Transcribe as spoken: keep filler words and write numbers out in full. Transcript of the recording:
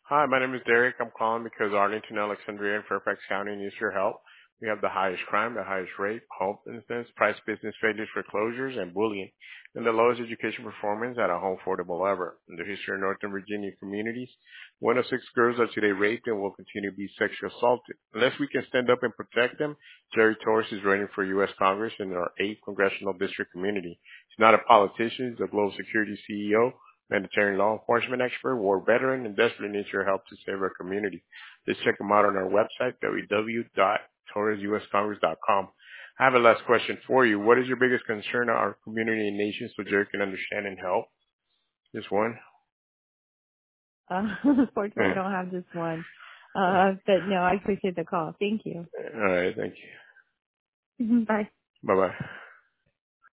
Hi, my name is Derek. I'm calling because Arlington, Alexandria, and Fairfax County needs your help. We have the highest crime, the highest rate, homelessness, price business failures, foreclosures, and bullying, and the lowest education performance at a home affordable ever. In the history of Northern Virginia communities, one of six girls are today raped and will continue to be sexually assaulted. Unless we can stand up and protect them, Jerry Torres is running for U S Congress in our eighth Congressional District community. He's not a politician, he's a global security C E O, humanitarian law enforcement expert, war veteran, and desperately needs your help to save our community. Just check him out on our website, w w w dot torres u s congress dot com. I have a last question for you. What is your biggest concern of our community and nation so Jerry can understand and help? Just one? Uh, unfortunately, I Eh. don't have just one. Uh, but no, I appreciate the call. Thank you. All right. Thank you. Bye. Bye-bye.